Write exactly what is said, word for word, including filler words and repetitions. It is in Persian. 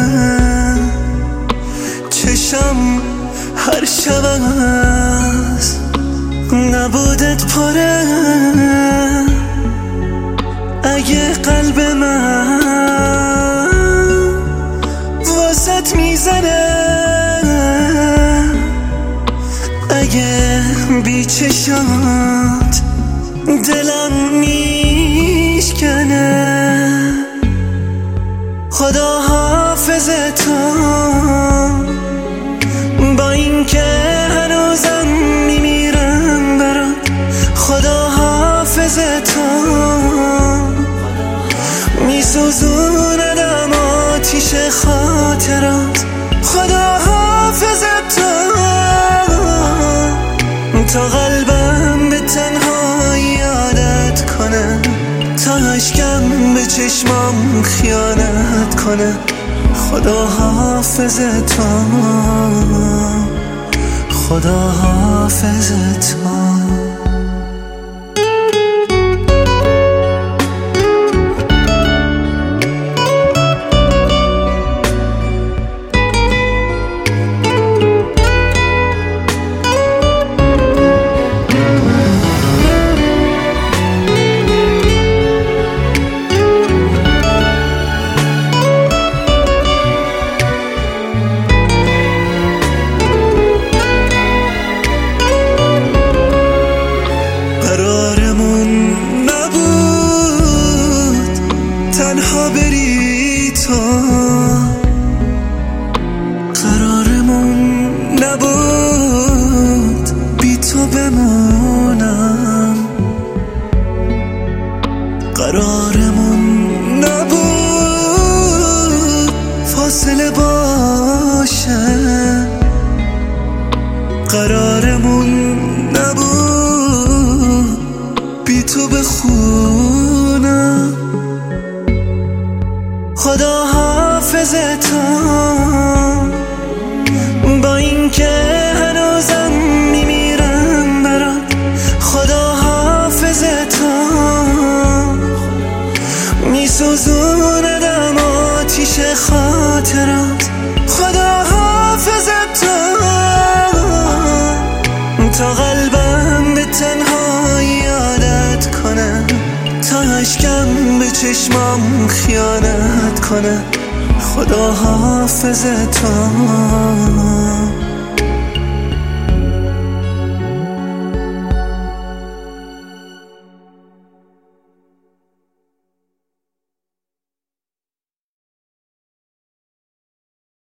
چشم هر شب از نبودت پره. اگه قلب من واسط میزنه، اگه بی چشات دلم میشکنه، خدا حافظتم با این که هنوزم میمیرم برات. خدا حافظتم میسوزوندم آتیش خاطرات. خدا حافظتم تا قلبم به تنهایی عادت کنه، تا اشکم به چشمام خیانت کنه. خدا حافظتم، خدا حافظتم. تنها بری تو، قرارمون نبود بی تو بمونم، قرارمون نبود فاصله باشه، قرارمون نبود بی تو بخونم. خدا حافظتم با این که هنوزم میمیرم برات. خدا حافظتم میسوزوندم آتیش خاطرات. خدا حافظتم تا قلبم به تنهایی عادت کنه، تا اشکم به چشمام خیانت کنه. خدا حافظتم.